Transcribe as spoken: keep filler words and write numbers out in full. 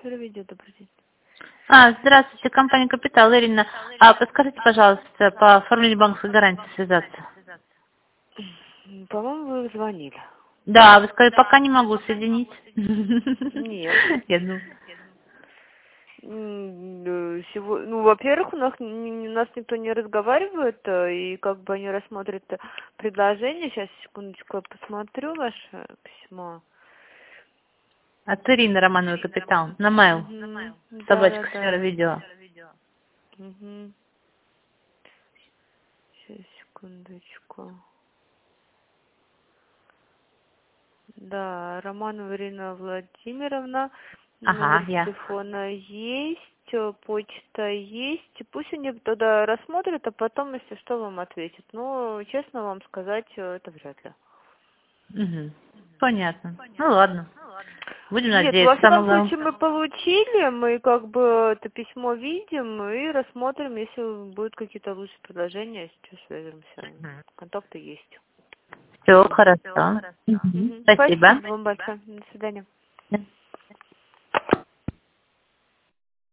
Шеровидео, добрый день. А, здравствуйте, компания «Капитал», Ирина. А подскажите, пожалуйста, по оформлению банковской гарантии связаться? По-моему, вы звонили. Да, вы сказали, пока не могу соединить. Нет. Я думаю. М, э, сего- Ну, во-первых, у нас, н- у нас никто не разговаривает, э, и как бы они рассмотрят э, предложение. Сейчас, секундочку, я посмотрю ваше письмо. От Ирины Романовой «Капитал». На mail. Мгм. Да, да, Собачка да. сфера видео. Угу. Сейчас, секундочку. Да, Романова Ирина Владимировна, Ага, номер я. телефона есть, э, почта есть. Пусть они тогда рассмотрят, а потом, если что, вам ответят. Но, честно вам сказать, э, это вряд ли. Угу. Понятно. Ну ладно. Будем Нет, во надеяться. Самое всяком главное. случае мы получили, мы как бы это письмо видим и рассмотрим, если будут какие-то лучшие предложения, сейчас свяжемся. Контакты есть. Все хорошо. Мгм. Мгм. Спасибо. Спасибо вам большое. До свидания.